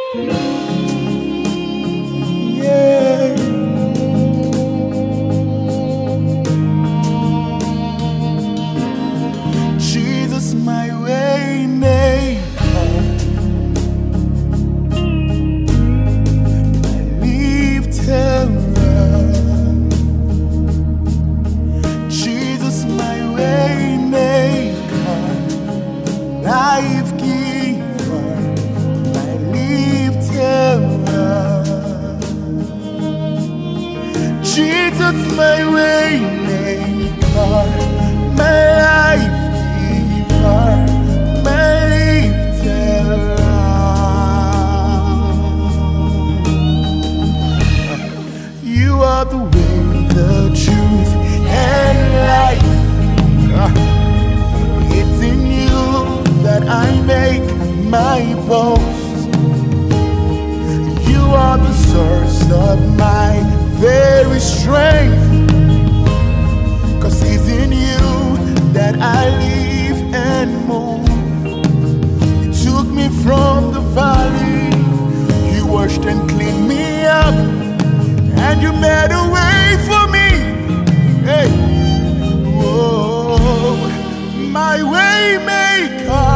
Yeah. Jesus, my way maker, my lifter up. Jesus, my way maker, life giver, my lifter up. Jesus, my way maker, my life giver, my lifter up. You are the way, the truth, and life. It's in you that I make my boast. You are the source of my very strength, 'cause it's in you that I live and move. You took me from the valley, you washed and cleaned me up, and you made a way for me. Hey, oh, my way maker.